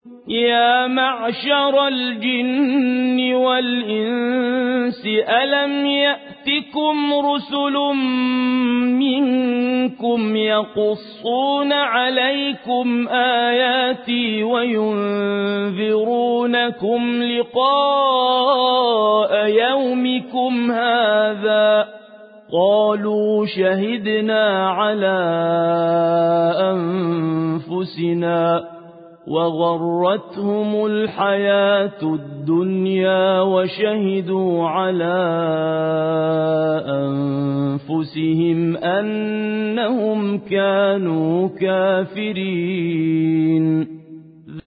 يا معشر الجن والإنس ألم يأتكم رسل منكم يقصون عليكم آياتي وينذرونكم لقاء يومكم هذا قالوا شهدنا على أنفسنا وغرتهم الحياة الدنيا وشهدوا على أنفسهم أنهم كانوا كافرين